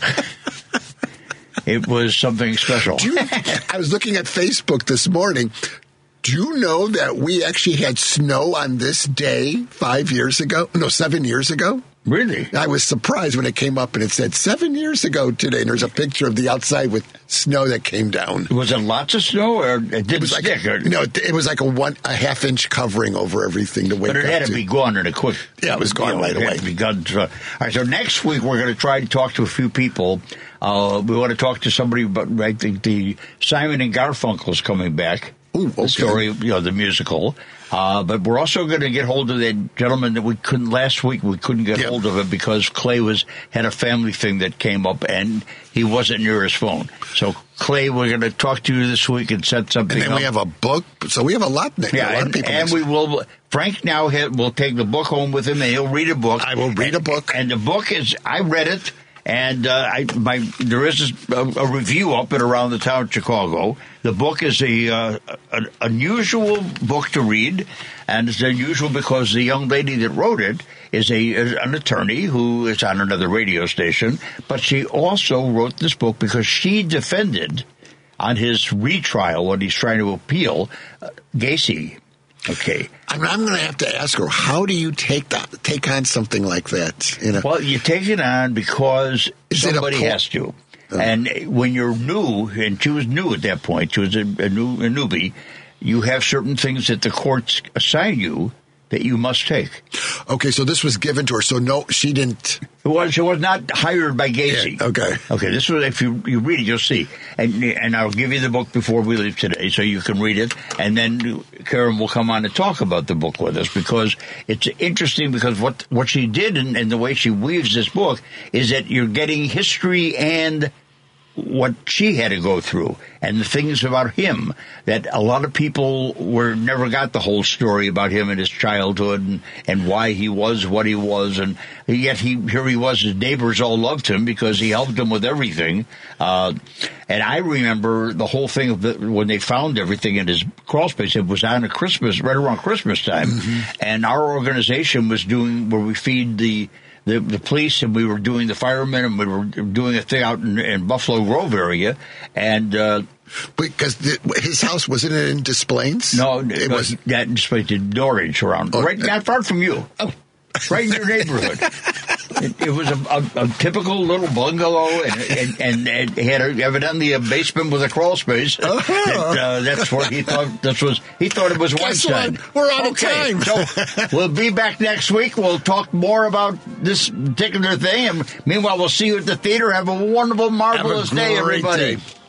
It was something special. I was looking at Facebook this morning. Do you know that we actually had snow on this day 7 years ago? Really? I was surprised when it came up and it said 7 years ago today. And there's a picture of the outside with snow that came down. Was it lots of snow, or it didn't stick? It was like a half-inch covering over everything to wake up. But it had to be gone in a quick. Yeah, it was gone right away. It had to be gone. All right, so next week we're going to try to talk to a few people. We want to talk to somebody about, I think, the Simon and Garfunkel's coming back. Ooh, okay. The story, the musical. But we're also going to get hold of that gentleman that we couldn't last week. We couldn't get hold of him because Clay had a family thing that came up and he wasn't near his phone. So Clay, we're going to talk to you this week and set something up. And then we have a book. So we have a lot. Yeah, of people. And we will. Frank now will take the book home with him and he'll read a book. I will read a book. And the book is, I read it. And there is a review up at Around the Town Chicago. The book is an unusual book to read, and it's unusual because the young lady that wrote it is an attorney who is on another radio station, but she also wrote this book because she defended on his retrial when he's trying to appeal Gacy. Okay. I'm going to have to ask her, how do you take on something like that? Well, you take it on because somebody has to. And when you're new, and she was new at that point, she was a newbie, you have certain things that the courts assign you that you must take. Okay, so this was given to her. So no, she didn't. She was not hired by Gacy. Yeah, okay. Okay, this was, if you read it, you'll see. And I'll give you the book before we leave today so you can read it. And then Karen will come on to talk about the book with us because it's interesting because what she did and the way she weaves this book is that you're getting history and what she had to go through and the things about him that a lot of people never got the whole story about him and his childhood and why he was what he was, and yet here he was. His neighbors all loved him because he helped them with everything. And I remember the whole thing of when they found everything in his crawl space. It was on right around Christmas time, and our organization was doing where we feed the police, and we were doing the firemen, and we were doing a thing out in Buffalo Grove area, and because his house wasn't it in Des Plaines? No, it was that in Des Plaines, in Norridge, around right not far from you, right in your neighborhood. It was a typical little bungalow, and it had evidently a basement with a crawl space. That's where he thought He thought it was Weinstein. We're out of time. So we'll be back next week. We'll talk more about this particular thing, and meanwhile, we'll see you at the theater. Have a wonderful, marvelous day, everybody.